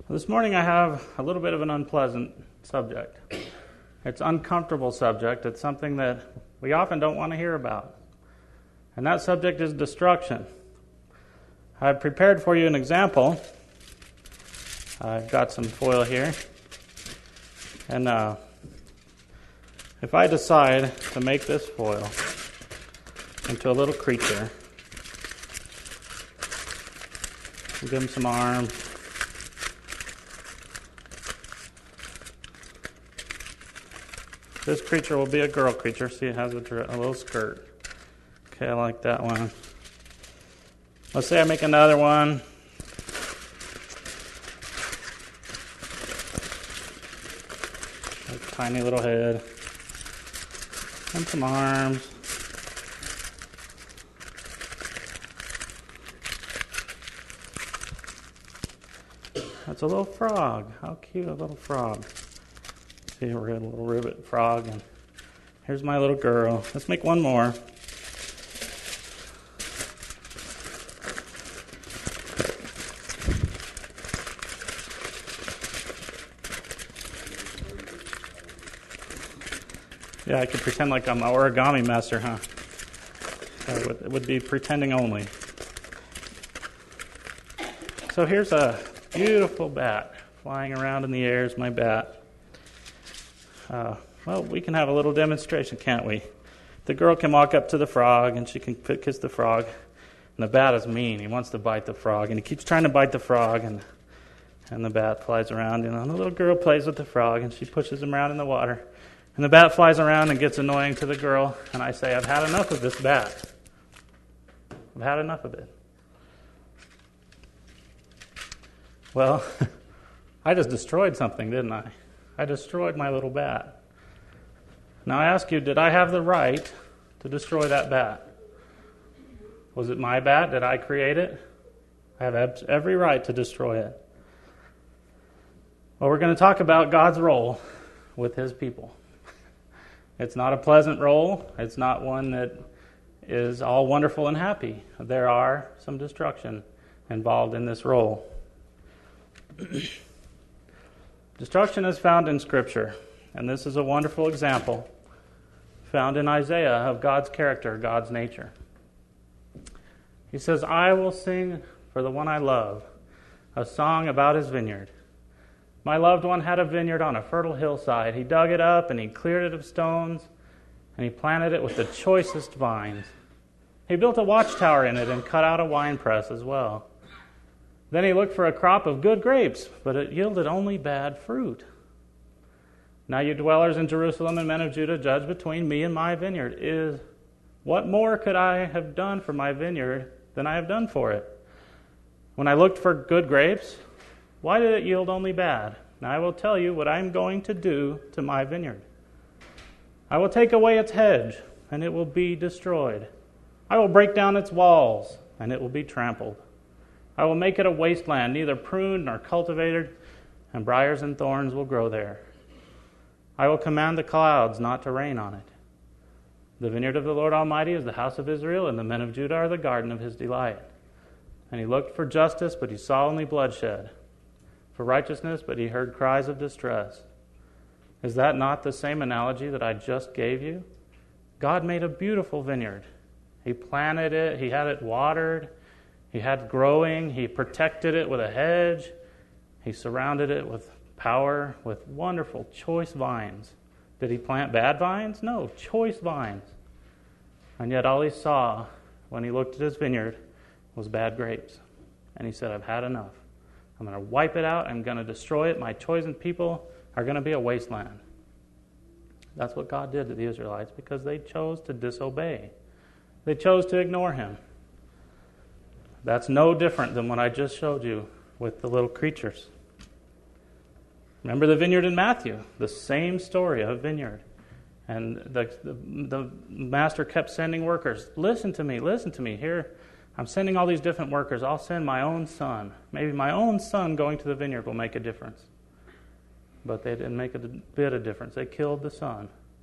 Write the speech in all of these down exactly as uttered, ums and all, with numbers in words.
This morning I have a little bit of an unpleasant subject. It's an uncomfortable subject. It's something that we often don't want to hear about. And that subject is destruction. I've prepared for you an example. I've got some foil here. And uh, if I decide to make this foil into a little creature, give him some arms, this creature will be a girl creature. See, it has a, a little skirt. Okay, I like that one. Let's say I make another one. A tiny little head. And some arms. That's a little frog. How cute, a little frog. See, a little ribbit frog. And here's my little girl. Let's make one more. Yeah, I could pretend like I'm an origami master, huh? It would, it would be pretending only. So here's a beautiful bat flying around in the air is my bat. Uh, well, we can have a little demonstration, can't we? The girl can walk up to the frog and she can kiss the frog. And the bat is mean. He wants to bite the frog. And he keeps trying to bite the frog. And and the bat flies around. You know, and the little girl plays with the frog and she pushes him around in the water. And the bat flies around and gets annoying to the girl. And I say, I've had enough of this bat. I've had enough of it. Well, I just destroyed something, didn't I? I destroyed my little bat. Now I ask you, did I have the right to destroy that bat? Was it my bat? Did I create it? I have every right to destroy it. Well, we're going to talk about God's role with His people. It's not a pleasant role. It's not one that is all wonderful and happy. There are some destruction involved in this role. Destruction is found in Scripture, and this is a wonderful example found in Isaiah of God's character, God's nature. He says, I will sing for the one I love, a song about his vineyard. My loved one had a vineyard on a fertile hillside. He dug it up, and he cleared it of stones, and he planted it with the choicest vines. He built a watchtower in it and cut out a winepress as well. Then he looked for a crop of good grapes, but it yielded only bad fruit. Now you dwellers in Jerusalem and men of Judah, judge between me and my vineyard. Is what more could I have done for my vineyard than I have done for it? When I looked for good grapes, why did it yield only bad? Now I will tell you what I am going to do to my vineyard. I will take away its hedge, and it will be destroyed. I will break down its walls, and it will be trampled. I will make it a wasteland, neither pruned nor cultivated, and briars and thorns will grow there. I will command the clouds not to rain on it. The vineyard of the Lord Almighty is the house of Israel, and the men of Judah are the garden of his delight. And he looked for justice, but he saw only bloodshed. For righteousness, but he heard cries of distress. Is that not the same analogy that I just gave you? God made a beautiful vineyard. He planted it, he had it watered, he had growing, he protected it with a hedge, he surrounded it with power, with wonderful choice vines. Did he plant bad vines? No, choice vines. And yet all he saw when he looked at his vineyard was bad grapes. And he said, I've had enough. I'm going to wipe it out, I'm going to destroy it, my chosen people are going to be a wasteland. That's what God did to the Israelites because they chose to disobey. They chose to ignore him. That's no different than what I just showed you with the little creatures. Remember the vineyard in Matthew? The same story of a vineyard. And the, the, the master kept sending workers. Listen to me, listen to me. Here, I'm sending all these different workers. I'll send my own son. Maybe my own son going to the vineyard will make a difference. But they didn't make a bit of difference. They killed the son.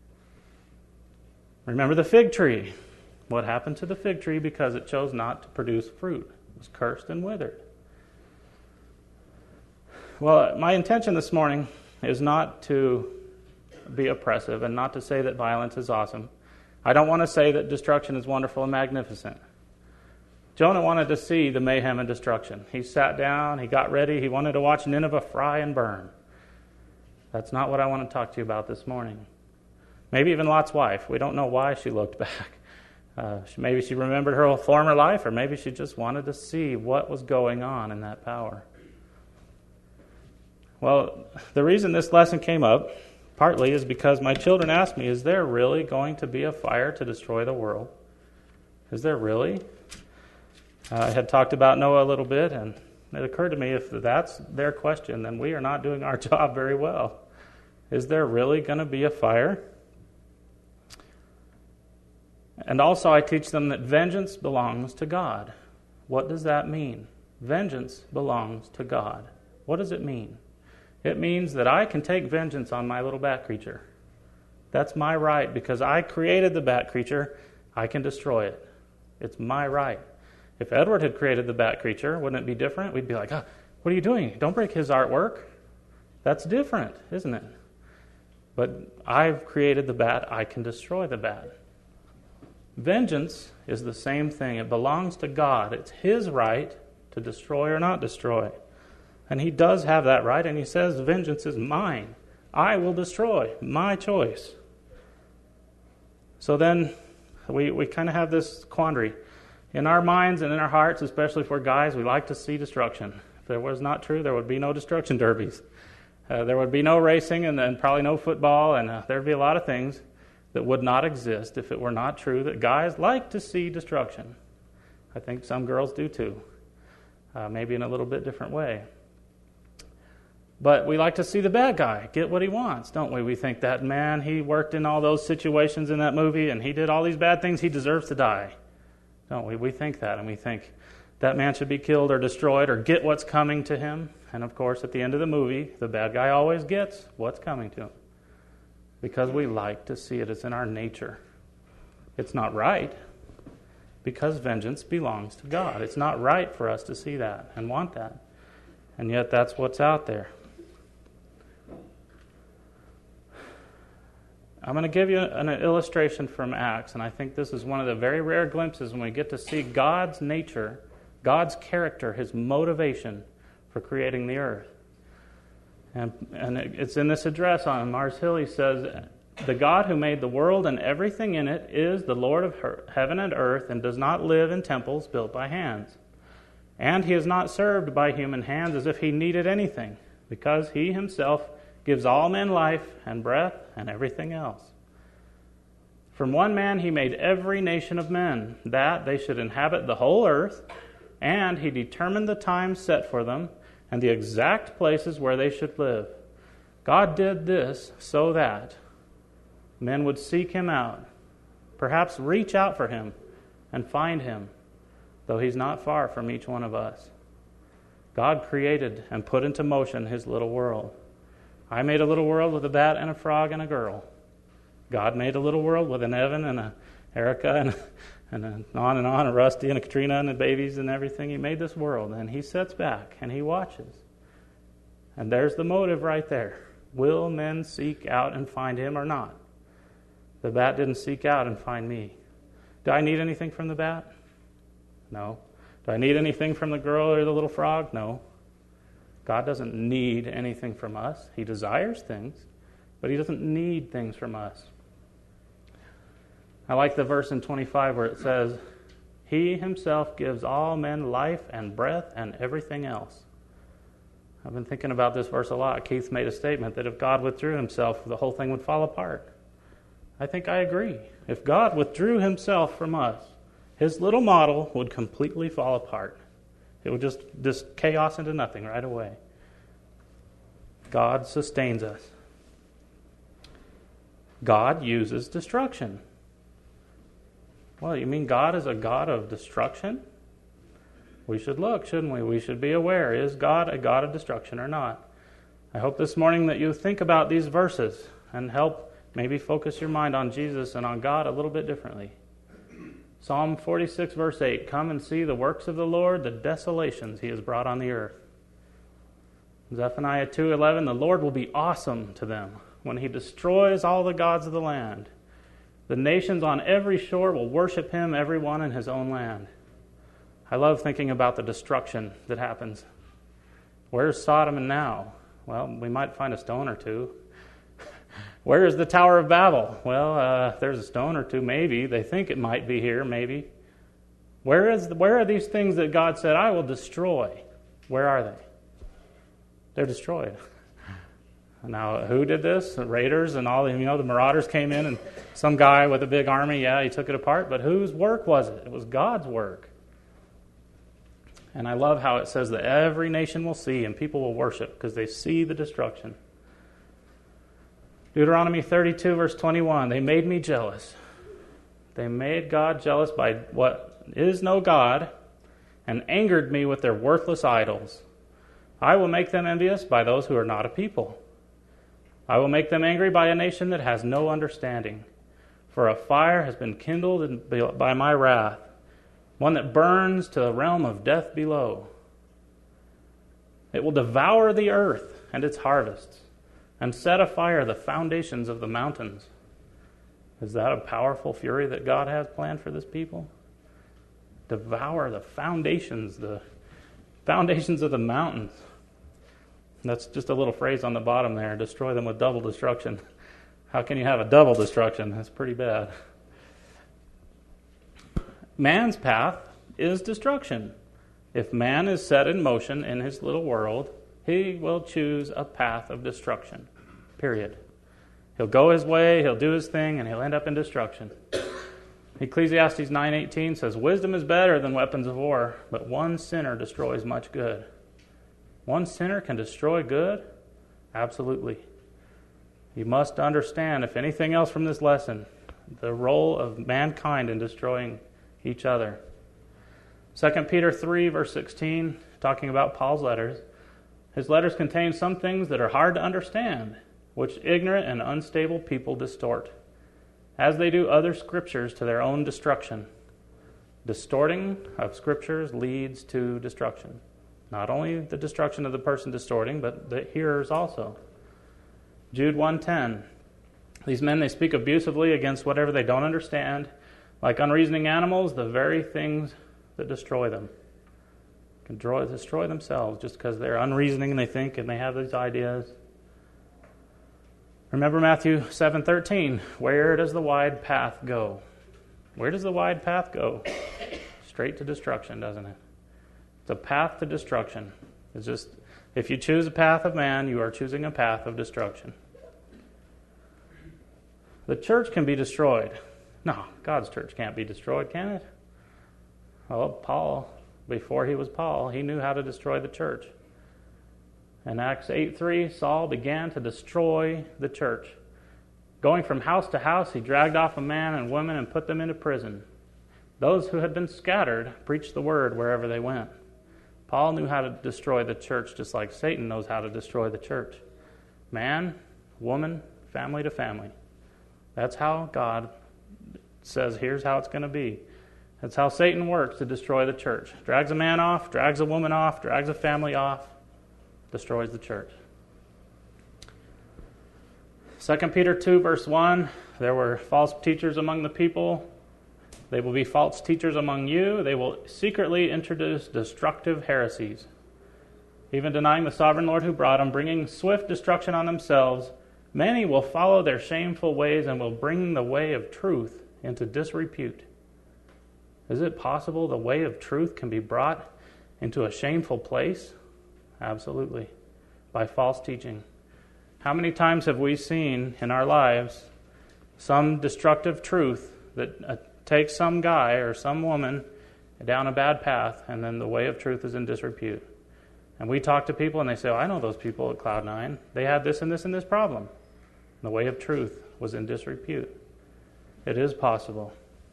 Remember the fig tree. What happened to the fig tree because it chose not to produce fruit? It was cursed and withered. Well, my intention this morning is not to be oppressive and not to say that violence is awesome. I don't want to say that destruction is wonderful and magnificent. Jonah wanted to see the mayhem and destruction. He sat down, he got ready, he wanted to watch Nineveh fry and burn. That's not what I want to talk to you about this morning. Maybe even Lot's wife. We don't know why she looked back. Uh, maybe she remembered her former life, or maybe she just wanted to see what was going on in that power. Well, the reason this lesson came up, partly, is because my children asked me, is there really going to be a fire to destroy the world? Is there really? Uh, I had talked about Noah a little bit, and it occurred to me, if that's their question, then we are not doing our job very well. Is there really going to be a fire? And also I teach them that vengeance belongs to God. What does that mean? Vengeance belongs to God. What does it mean? It means that I can take vengeance on my little bat creature. That's my right. Because I created the bat creature, I can destroy it. It's my right. If Edward had created the bat creature, wouldn't it be different? We'd be like, oh, what are you doing? Don't break his artwork. That's different, isn't it? But I've created the bat, I can destroy the bat. Vengeance is the same thing. It belongs to God. It's His right to destroy or not destroy. And He does have that right, and He says, vengeance is mine. I will destroy. My choice. So then we, we kind of have this quandary. In our minds and in our hearts, especially for guys, we like to see destruction. If that was not true, there would be no destruction derbies. Uh, there would be no racing and, and probably no football, and uh, there would be a lot of things that would not exist if it were not true that guys like to see destruction. I think some girls do too, uh, maybe in a little bit different way. But we like to see the bad guy get what he wants, don't we? We think that, man, he worked in all those situations in that movie and he did all these bad things, he deserves to die. Don't we? We think that, and we think that man should be killed or destroyed or get what's coming to him. And of course, at the end of the movie, the bad guy always gets what's coming to him. Because we like to see it. It's in our nature. It's not right, because vengeance belongs to God. It's not right for us to see that and want that. And yet that's what's out there. I'm going to give you an illustration from Acts, and I think this is one of the very rare glimpses when we get to see God's nature, God's character, His motivation for creating the earth. And, and it's in this address on Mars Hill. He says, the God who made the world and everything in it is the Lord of her, heaven and earth, and does not live in temples built by hands. And He is not served by human hands as if He needed anything, because He Himself gives all men life and breath and everything else. From one man He made every nation of men, that they should inhabit the whole earth, and He determined the times set for them, and the exact places where they should live. God did this so that men would seek Him out, perhaps reach out for Him and find Him, though He's not far from each one of us. God created and put into motion His little world. I made a little world with a bat and a frog and a girl. God made a little world with an Evan and a Erica and, and a, on and on, a Rusty and a Katrina and the babies and everything. He made this world, and He sits back and He watches. And there's the motive right there. Will men seek out and find Him or not? The bat didn't seek out and find me. Do I need anything from the bat? No. Do I need anything from the girl or the little frog? No. God doesn't need anything from us. He desires things, but He doesn't need things from us. I like the verse in twenty-five where it says, He Himself gives all men life and breath and everything else. I've been thinking about this verse a lot. Keith made a statement that if God withdrew Himself, the whole thing would fall apart. I think I agree. If God withdrew Himself from us, His little model would completely fall apart. It would just, just chaos into nothing right away. God sustains us. God uses destruction. Well, you mean God is a God of destruction? We should look, shouldn't we? We should be aware. Is God a God of destruction or not? I hope this morning that you think about these verses and help maybe focus your mind on Jesus and on God a little bit differently. Psalm forty-six, verse eight, come and see the works of the Lord, the desolations He has brought on the earth. Zephaniah two eleven, the Lord will be awesome to them when he destroys all the gods of the land. The nations on every shore will worship him, everyone in his own land. I love thinking about the destruction that happens. Where's Sodom and now? Well, we might find a stone or two. Where is the Tower of Babel? Well, uh, there's a stone or two, maybe. They think it might be here, maybe. Where is the, where are these things that God said, I will destroy? Where are they? They're destroyed. Now, who did this? The raiders and all, you know, the marauders came in and some guy with a big army, yeah, he took it apart. But whose work was it? It was God's work. And I love how it says that every nation will see and people will worship because they see the destruction. Deuteronomy thirty-two, verse twenty-one, they made me jealous. They made God jealous by what is no God and angered me with their worthless idols. I will make them envious by those who are not a people. I will make them angry by a nation that has no understanding. For a fire has been kindled by my wrath, one that burns to the realm of death below. It will devour the earth and its harvests, and set afire the foundations of the mountains. Is that a powerful fury that God has planned for this people? Devour the foundations, the foundations of the mountains. That's just a little phrase on the bottom there, destroy them with double destruction. How can you have a double destruction? That's pretty bad. Man's path is destruction. If man is set in motion in his little world, he will choose a path of destruction, period. He'll go his way, he'll do his thing, and he'll end up in destruction. Ecclesiastes nine eighteen says, wisdom is better than weapons of war, but one sinner destroys much good. One sinner can destroy good? Absolutely. You must understand, if anything else from this lesson, the role of mankind in destroying each other. Second Peter three, verse sixteen, talking about Paul's letters. His letters contain some things that are hard to understand, which ignorant and unstable people distort, as they do other scriptures to their own destruction. Distorting of scriptures leads to destruction. Not only the destruction of the person distorting, but the hearers also. Jude one ten. These men, they speak abusively against whatever they don't understand, like unreasoning animals, the very things that destroy them. Can draw, destroy themselves just because they're unreasoning and they think and they have these ideas. Remember Matthew seven thirteen. Where does the wide path go? Where does the wide path go? Straight to destruction, doesn't it? It's a path to destruction. It's just, if you choose a path of man, you are choosing a path of destruction. The church can be destroyed. No, God's church can't be destroyed, can it? Well, Paul, before he was Paul, he knew how to destroy the church. In Acts eight three, Saul began to destroy the church. Going from house to house, he dragged off a man and women and put them into prison. Those who had been scattered preached the word wherever they went. Paul knew how to destroy the church just like Satan knows how to destroy the church. Man, woman, family to family. That's how God says, here's how it's going to be. That's how Satan works to destroy the church. Drags a man off, drags a woman off, drags a family off, destroys the church. Second Peter two, verse one, there were false teachers among the people. They will be false teachers among you. They will secretly introduce destructive heresies, even denying the sovereign Lord who brought them, bringing swift destruction on themselves. Many will follow their shameful ways and will bring the way of truth into disrepute. Is it possible the way of truth can be brought into a shameful place? Absolutely. By false teaching. How many times have we seen in our lives some destructive truth that uh, takes some guy or some woman down a bad path, and then the way of truth is in disrepute? And we talk to people and they say, oh, I know those people at Cloud Nine. They had this and this and this problem. And the way of truth was in disrepute. It is possible.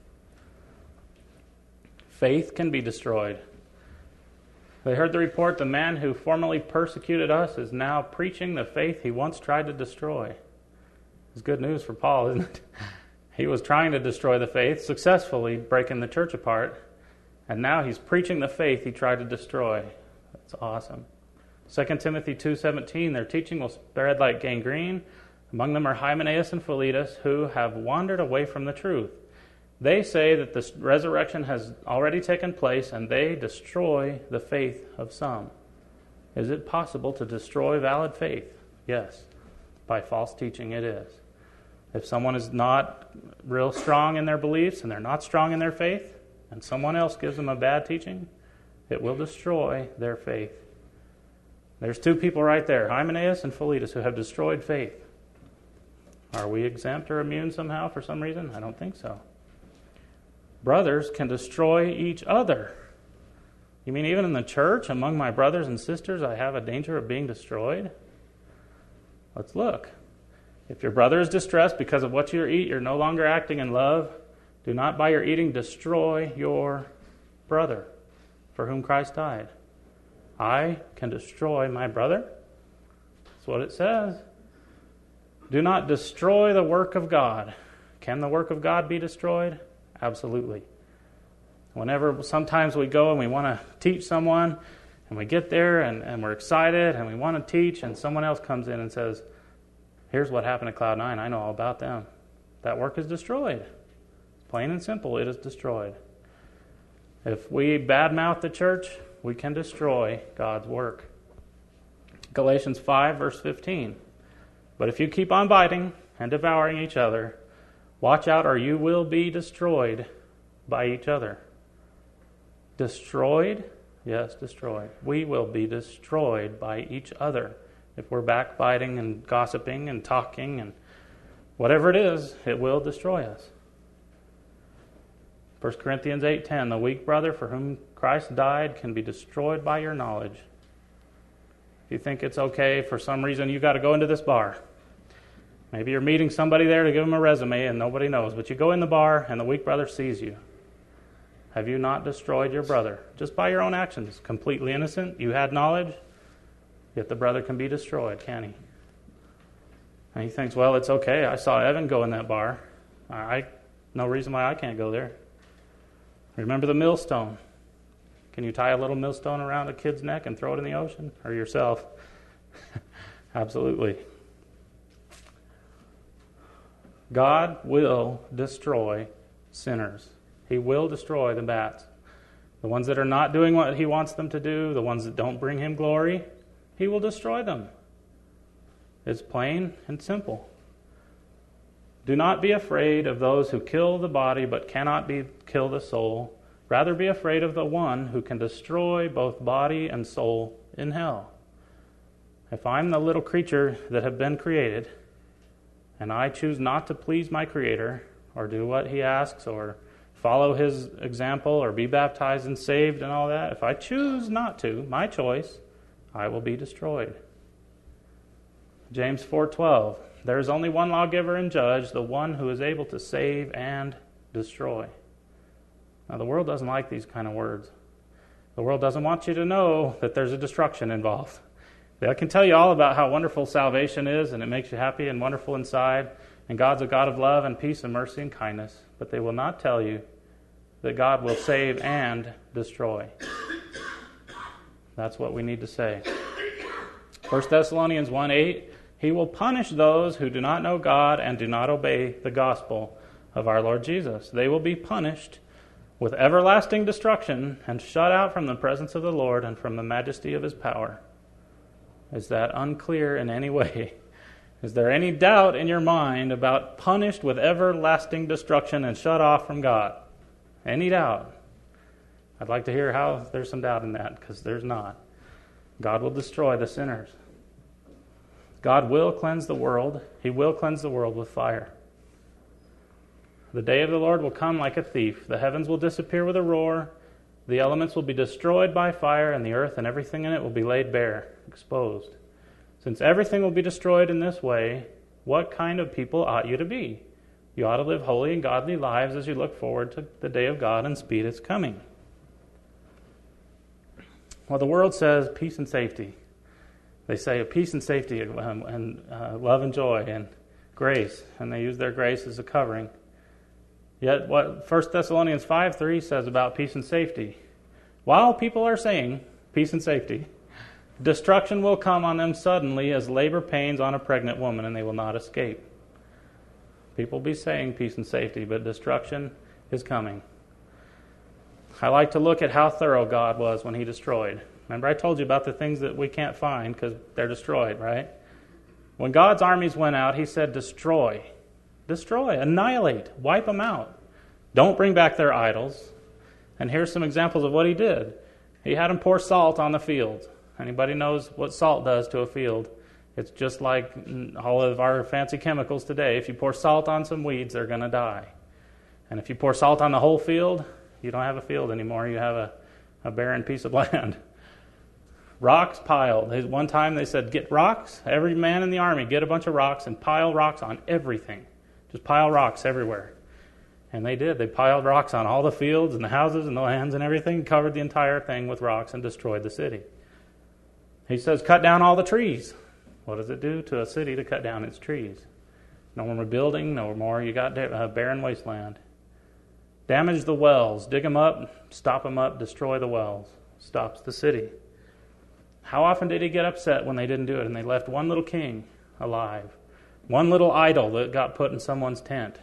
Faith can be destroyed. They heard the report, the man who formerly persecuted us is now preaching the faith he once tried to destroy. It's good news for Paul, isn't it? He was trying to destroy the faith, successfully breaking the church apart, and now he's preaching the faith he tried to destroy. That's awesome. Second Timothy two seventeen, their teaching will spread like gangrene. Among them are Hymenaeus and Philetus, who have wandered away from the truth. They say that the resurrection has already taken place, and they destroy the faith of some. Is it possible to destroy valid faith? Yes. By false teaching it is. If someone is not real strong in their beliefs and they're not strong in their faith, and someone else gives them a bad teaching, it will destroy their faith. There's two people right there, Hymenaeus and Philetus, who have destroyed faith. Are we exempt or immune somehow for some reason? I don't think so. Brothers can destroy each other. You mean even in the church, among my brothers and sisters, I have a danger of being destroyed? Let's look. If your brother is distressed because of what you eat, you're no longer acting in love. Do not by your eating destroy your brother, for whom Christ died. I can destroy my brother? That's what it says. Do not destroy the work of God. Can the work of God be destroyed? Absolutely. Whenever sometimes we go and we want to teach someone, and we get there and, and we're excited and we want to teach, and someone else comes in and says, here's what happened at Cloud Nine. I know all about them. That work is destroyed. Plain and simple, it is destroyed. If we badmouth the church, we can destroy God's work. Galatians five, verse fifteen. But if you keep on biting and devouring each other, watch out or you will be destroyed by each other. Destroyed? Yes, destroyed. We will be destroyed by each other. If we're backbiting and gossiping and talking and whatever it is, it will destroy us. First Corinthians eight ten, the weak brother for whom Christ died can be destroyed by your knowledge. If you think it's okay, for some reason you got to go into this bar. Maybe you're meeting somebody there to give them a resume and nobody knows, but you go in the bar and the weak brother sees you. Have you not destroyed your brother? Just by your own actions. Completely innocent. You had knowledge. Yet the brother can be destroyed, can he? And he thinks, well, it's okay. I saw Evan go in that bar. I no reason why I can't go there. Remember the millstone. Can you tie a little millstone around a kid's neck and throw it in the ocean? Or yourself? Absolutely. God will destroy sinners. He will destroy the bats. The ones that are not doing what he wants them to do, the ones that don't bring him glory, he will destroy them. It's plain and simple. Do not be afraid of those who kill the body but cannot be kill the soul. Rather be afraid of the one who can destroy both body and soul in hell. If I'm the little creature that have been created, and I choose not to please my Creator, or do what he asks, or follow his example, or be baptized and saved and all that, if I choose not to, my choice, I will be destroyed. James four twelve, there is only one lawgiver and judge, the one who is able to save and destroy. Now, the world doesn't like these kind of words. The world doesn't want you to know that there's a destruction involved. They can tell you all about how wonderful salvation is, and it makes you happy and wonderful inside, and God's a God of love and peace and mercy and kindness, but they will not tell you that God will save and destroy. That's what we need to say. First Thessalonians one eight, he will punish those who do not know God and do not obey the gospel of our Lord Jesus. They will be punished with everlasting destruction and shut out from the presence of the Lord and from the majesty of his power. Is that unclear in any way? Is there any doubt in your mind about punished with everlasting destruction and shut off from God? Any doubt? I'd like to hear how there's some doubt in that, because there's not. God will destroy the sinners. God will cleanse the world. He will cleanse the world with fire. The day of the Lord will come like a thief. The heavens will disappear with a roar. The elements will be destroyed by fire, and the earth and everything in it will be laid bare, exposed. Since everything will be destroyed in this way, what kind of people ought you to be? You ought to live holy and godly lives as you look forward to the day of God and speed its coming. Well, the world says peace and safety. They say peace and safety and, and uh, love and joy and grace, and they use their grace as a covering. Yet what First Thessalonians five three says about peace and safety, while people are saying peace and safety, Destruction will come on them suddenly as labor pains on a pregnant woman, and they will not escape. People will be saying peace and safety, but destruction is coming. I like to look at how thorough God was when he destroyed. Remember, I told you about the things that we can't find because they're destroyed, right? When God's armies went out, he said, destroy. Destroy, annihilate, wipe them out. Don't bring back their idols. And here's some examples of what he did. He had them pour salt on the field. Anybody knows what salt does to a field? It's just like all of our fancy chemicals today. If you pour salt on some weeds, they're going to die. And if you pour salt on the whole field, you don't have a field anymore. You have a, a barren piece of land. Rocks piled. One time they said, get rocks. Every man in the army, get a bunch of rocks and pile rocks on everything. Just pile rocks everywhere. And they did. They piled rocks on all the fields and the houses and the lands and everything, covered the entire thing with rocks and destroyed the city. He says, cut down all the trees. What does it do to a city to cut down its trees? No more building, no more. You got a barren wasteland. Damage the wells. Dig them up, stop them up, destroy the wells. Stops the city. How often did he get upset when they didn't do it and they left one little king alive? One little idol that got put in someone's tent.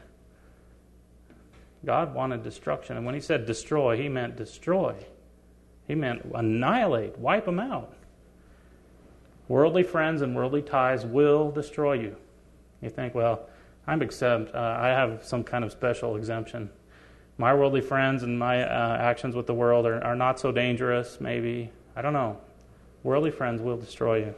God wanted destruction. And when he said destroy, he meant destroy. He meant annihilate, wipe them out. Worldly friends and worldly ties will destroy you. You think, well, I'm exempt. Uh, I have some kind of special exemption. My worldly friends and my uh, actions with the world are, are not so dangerous, maybe. I don't know. Worldly friends will destroy you.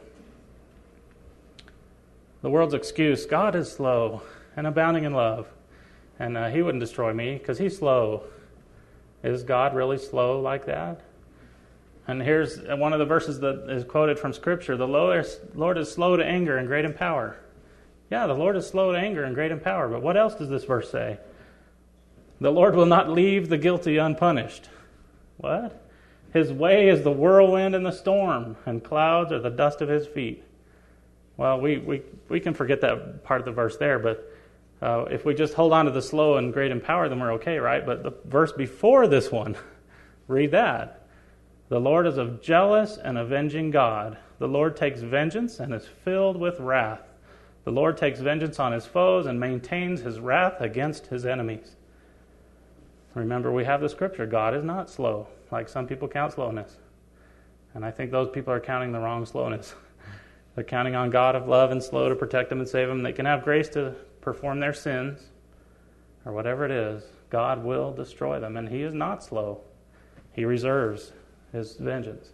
The world's excuse, God is slow and abounding in love. And uh, he wouldn't destroy me because he's slow. Is God really slow like that? And here's one of the verses that is quoted from Scripture. The Lord is slow to anger and great in power. Yeah, the Lord is slow to anger and great in power. But what else does this verse say? The Lord will not leave the guilty unpunished. What? His way is the whirlwind and the storm, and clouds are the dust of his feet. Well, we, we, we can forget that part of the verse there, but uh, if we just hold on to the slow and great in power, then we're okay, right? But the verse before this one, read that. The Lord is a jealous and avenging God. The Lord takes vengeance and is filled with wrath. The Lord takes vengeance on his foes and maintains his wrath against his enemies. Remember, we have the scripture. God is not slow, like some people count slowness. And I think those people are counting the wrong slowness. They're counting on God of love and slow to protect them and save them. They can have grace to perform their sins or whatever it is. God will destroy them, and he is not slow. He reserves his vengeance.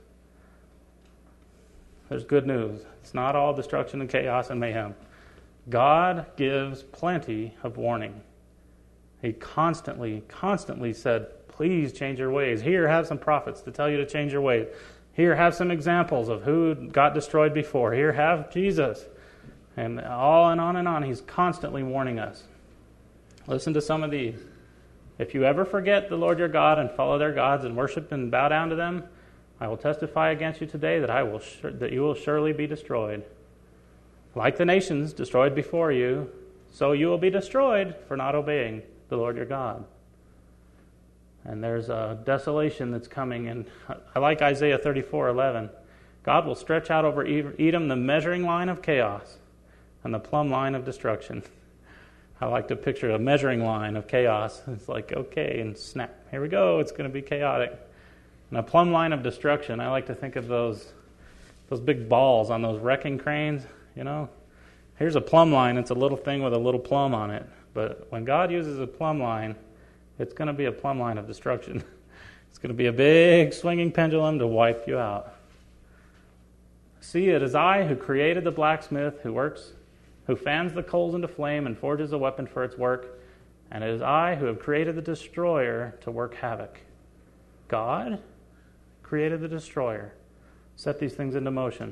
There's good news. It's not all destruction and chaos and mayhem. God gives plenty of warning. He constantly, constantly said, please change your ways. Here, have some prophets to tell you to change your ways. Here, have some examples of who got destroyed before. Here, have Jesus. And on and on and on. He's constantly warning us. Listen to some of these. If you ever forget the Lord your God and follow their gods and worship and bow down to them, I will testify against you today that I will sur- that you will surely be destroyed. Like the nations destroyed before you, so you will be destroyed for not obeying the Lord your God. And there's a desolation that's coming. And I like Isaiah thirty-four eleven. God will stretch out over Edom the measuring line of chaos and the plumb line of destruction. I like to picture a measuring line of chaos. It's like, okay, and snap, here we go, it's going to be chaotic. And a plumb line of destruction, I like to think of those those big balls on those wrecking cranes, you know. Here's a plumb line, it's a little thing with a little plumb on it. But when God uses a plumb line, it's going to be a plumb line of destruction. It's going to be a big swinging pendulum to wipe you out. See, it is I who created the blacksmith who works who fans the coals into flame and forges a weapon for its work, and it is I who have created the destroyer to work havoc. God created the destroyer, set these things into motion.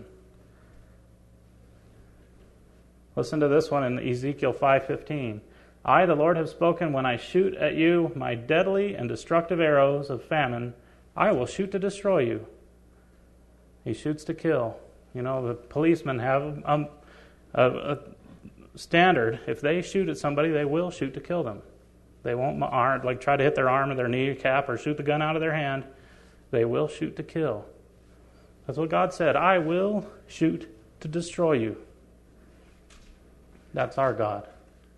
Listen to this one in Ezekiel five fifteen. I, the Lord, have spoken. When I shoot at you my deadly and destructive arrows of famine, I will shoot to destroy you. He shoots to kill. You know, the policemen have um, a, a standard. If they shoot at somebody, they will shoot to kill them. They won't arm, like try to hit their arm or their kneecap or shoot the gun out of their hand. They will shoot to kill. That's what God said. I will shoot to destroy you. That's our God.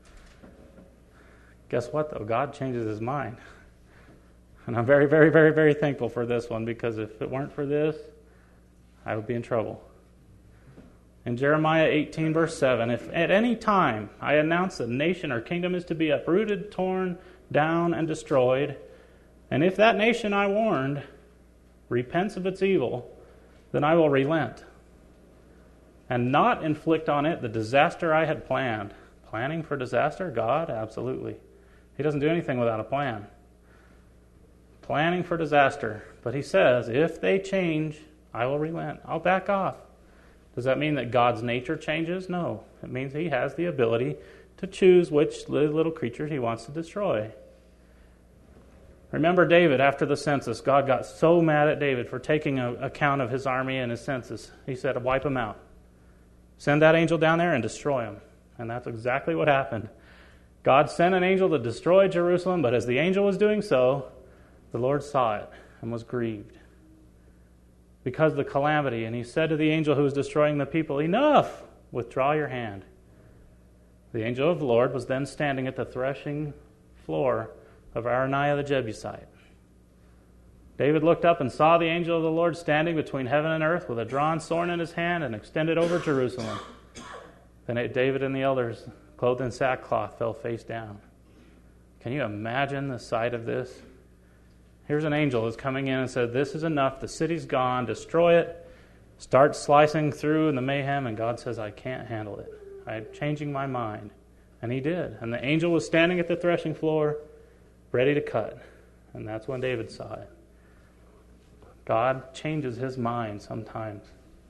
Guess what, though? God changes his mind. And I'm very, very, very, very thankful for this one, because if it weren't for this, I would be in trouble. In Jeremiah eighteen, verse seven, if at any time I announce a nation or kingdom is to be uprooted, torn down, and destroyed, and if that nation I warned repents of its evil, then I will relent and not inflict on it the disaster I had planned. Planning for disaster? God? Absolutely. He doesn't do anything without a plan. Planning for disaster. But he says, if they change, I will relent. I'll back off. Does that mean that God's nature changes? No. It means he has the ability to choose which little creature he wants to destroy. Remember David after the census. God got so mad at David for taking a account of his army and his census. He said, wipe them out. Send that angel down there and destroy them. And that's exactly what happened. God sent an angel to destroy Jerusalem, but as the angel was doing so, the Lord saw it and was grieved because of the calamity. And he said to the angel who was destroying the people, enough! Withdraw your hand. The angel of the Lord was then standing at the threshing floor of Araunah the Jebusite. David looked up and saw the angel of the Lord standing between heaven and earth with a drawn sword in his hand and extended over Jerusalem. Then David and the elders, clothed in sackcloth, fell face down. Can you imagine the sight of this? Here's an angel that's coming in and said, this is enough, the city's gone, destroy it. Start slicing through in the mayhem, and God says, I can't handle it. I'm changing my mind. And he did. And the angel was standing at the threshing floor, ready to cut. And that's when David saw it. God changes his mind sometimes.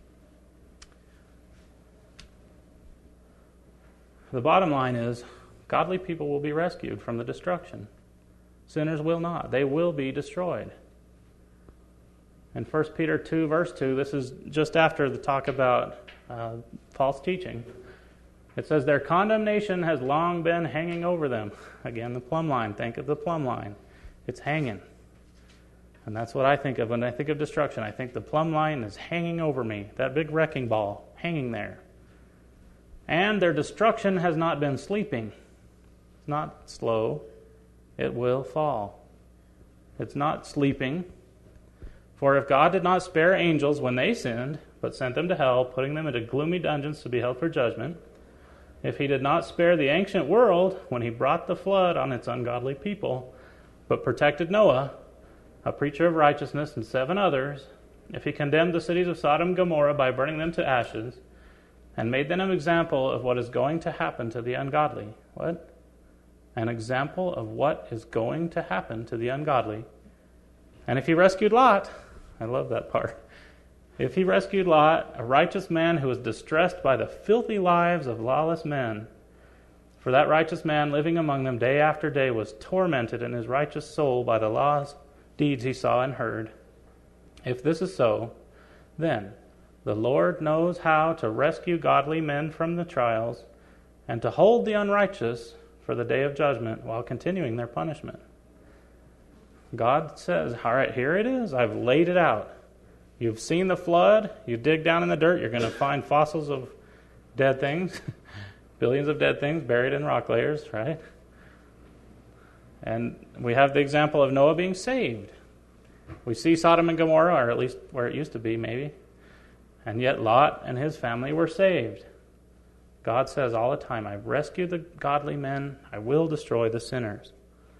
The bottom line is, godly people will be rescued from the destruction. Sinners will not. They will be destroyed. In First Peter two, verse two, this is just after the talk about uh, false teaching. It says, their condemnation has long been hanging over them. Again, the plumb line. Think of the plumb line. It's hanging. And that's what I think of when I think of destruction. I think the plumb line is hanging over me. That big wrecking ball hanging there. And their destruction has not been sleeping. It's not slow. It will fall. It's not sleeping. For if God did not spare angels when they sinned, but sent them to hell, putting them into gloomy dungeons to be held for judgment, if he did not spare the ancient world when he brought the flood on its ungodly people, but protected Noah, a preacher of righteousness, and seven others, if he condemned the cities of Sodom and Gomorrah by burning them to ashes, and made them an example of what is going to happen to the ungodly. What? An example of what is going to happen to the ungodly. And if he rescued Lot, I love that part. If he rescued Lot, a righteous man who was distressed by the filthy lives of lawless men, for that righteous man living among them day after day was tormented in his righteous soul by the law's deeds he saw and heard. If this is so, then the Lord knows how to rescue godly men from the trials and to hold the unrighteous for the day of judgment while continuing their punishment. God says, all right, here it is. I've laid it out. You've seen the flood. You dig down in the dirt. You're going to find fossils of dead things, billions of dead things buried in rock layers, right? And we have the example of Noah being saved. We see Sodom and Gomorrah, or at least where it used to be, maybe. And yet Lot and his family were saved. God says all the time, I've rescued the godly men. I will destroy the sinners.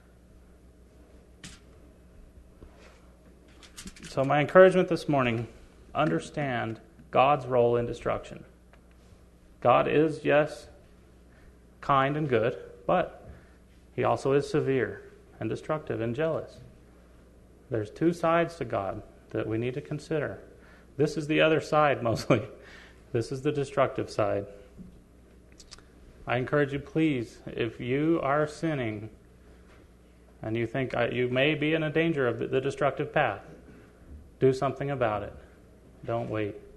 So my encouragement this morning, understand God's role in destruction. God is, yes, kind and good, but he also is severe and destructive and jealous. There's two sides to God that we need to consider. This is the other side mostly. This is the destructive side. I encourage you, please, if you are sinning and you think you may be in a danger of the destructive path, do something about it. Don't wait.